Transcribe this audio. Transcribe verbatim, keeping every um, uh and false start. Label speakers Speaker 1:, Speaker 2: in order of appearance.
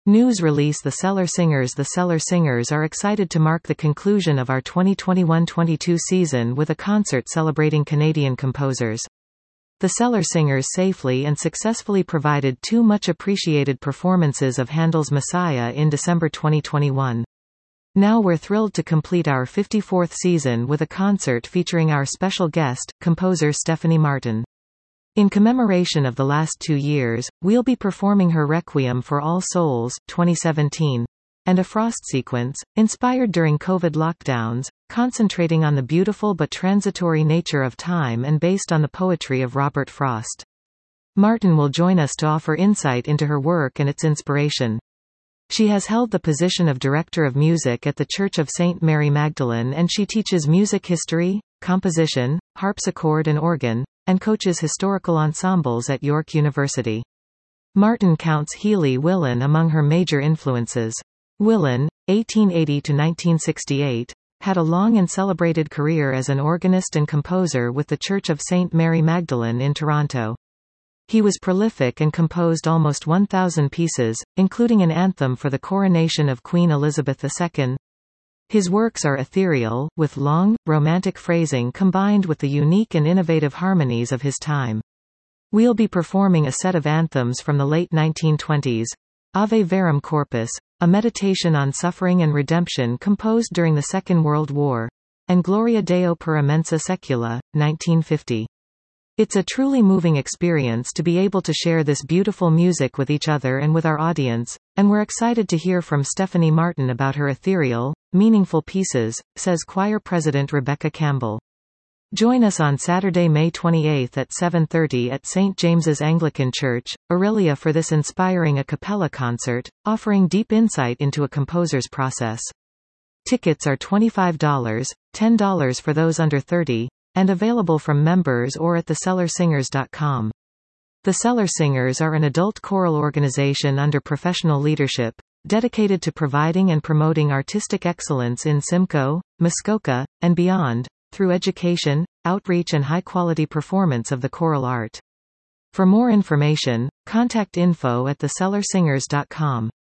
Speaker 1: News release. The Cellar Singers. The Cellar Singers are excited to mark the conclusion of our twenty twenty-one twenty-two season with a concert celebrating Canadian composers. The Cellar Singers safely and successfully provided two much-appreciated performances of Handel's Messiah in December twenty twenty-one. Now we're thrilled to complete our fifty-fourth season with a concert featuring our special guest, composer Stephanie Martin. In commemoration of the last two years, we'll be performing her Requiem for All Souls, twenty seventeen, and a Frost sequence, inspired during COVID lockdowns, concentrating on the beautiful but transitory nature of time and based on the poetry of Robert Frost. Martin will join us to offer insight into her work and its inspiration. She has held the position of Director of Music at the Church of Saint Mary Magdalene, and she teaches music history, composition, harpsichord and organ, and coaches historical ensembles at York University. Martin counts Healy Willan among her major influences. Willan, eighteen eighty to nineteen sixty-eight, had a long and celebrated career as an organist and composer with the Church of Saint Mary Magdalene in Toronto. He was prolific and composed almost one thousand pieces, including an anthem for the coronation of Queen Elizabeth the Second. His works are ethereal, with long, romantic phrasing combined with the unique and innovative harmonies of his time. We'll be performing a set of anthems from the late nineteen twenties, Ave Verum Corpus, a meditation on suffering and redemption composed during the Second World War, and Gloria Deo per immensa secula, nineteen fifty. It's a truly moving experience to be able to share this beautiful music with each other and with our audience, and we're excited to hear from Stephanie Martin about her ethereal, meaningful pieces, says choir president Rebecca Campbell. Join us on Saturday, May twenty-eighth at seven thirty at Saint James's Anglican Church, Orillia for this inspiring a cappella concert, offering deep insight into a composer's process. Tickets are twenty-five dollars, ten dollars for those under thirty, and available from members or at the cellar singers dot com. The Cellar Singers are an adult choral organization under professional leadership, dedicated to providing and promoting artistic excellence in Simcoe, Muskoka, and beyond, through education, outreach and high-quality performance of the choral art. For more information, contact info at the cellar singers dot com.